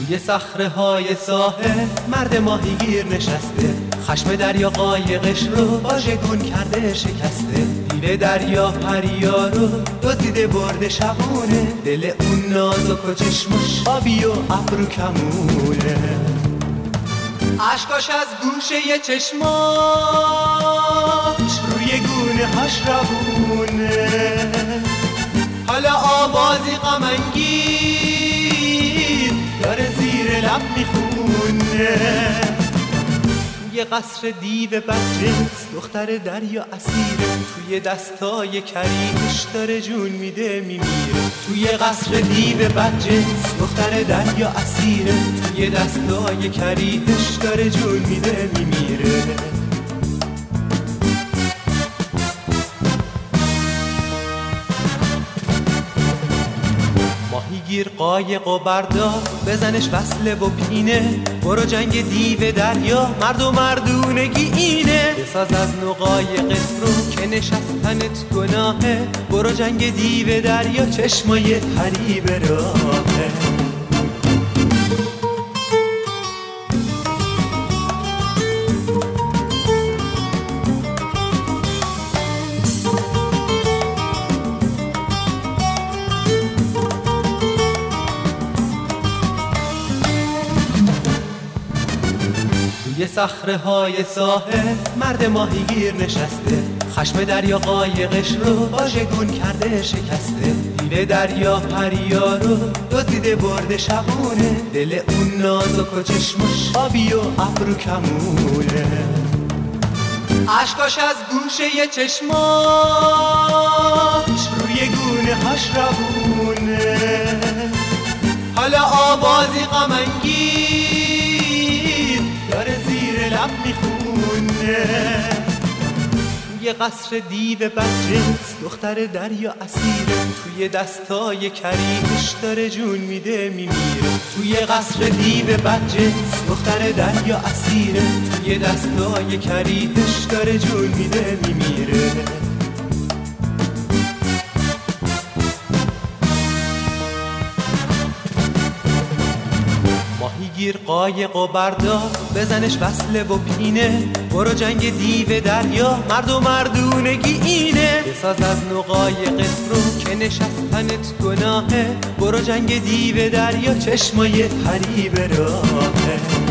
توی صخره های ساحل مرد ماهیگیر نشسته، خشم دریا قایقش رو واژگون کرده شکسته. دیو دریا پریا رو دزدیده برده شبونه، دل اون نازک و چشمش آبی و ابرو کمونه. عشقاش از گوشه چشماش روی گونه هاش روونه، حالا آوازی غم انگیز داره زیر لب میخونه. توی قصر دیو بدجنس دختر دریا اسیره، توی دستای کریمش داره جون میده میمیره. توی قصر دیو بدجنس دختر دریا اسیره، توی دستای کریمش داره جون میده میمیره. ماهیگیر قایق و بردار بزنش وصله و پینه، برو جنگ دیو دریا مرد و مردونگی اینه. بساز از نو قایقت رو که نشستنت گناهه، برو جنگ دیو دریا چشمای پری به راهه. توی صخره های ساحل مرد ماهیگیر نشسته، خشم دریا قایقش رو واژگون کرده شکسته. دیو دریا پریا رو دزدیده برده شبونه، دل اون نازک و چشمش آبی و ابرو کمونه. عشقاش از گوشه چشماش روی گونه هاش روونه، حالا آوازی غم انگیز داره زیر لب میخونه. توی قصر دیو بدجنس دختر دریا اسیره، توی دستای کریمش داره جون میده میمیره. توی قصر دیو بدجنس دختر دریا اسیره، توی دستای کریمش داره جون میده میمیره. ماهیگیر قایق و بردار بزنش وصله و پینه، برو جنگ دیو دریا مرد و مردونگی اینه. بساز از نو قایقت رو که نشستنت گناهه، برو جنگ دیو دریا چشمای پری به راهه.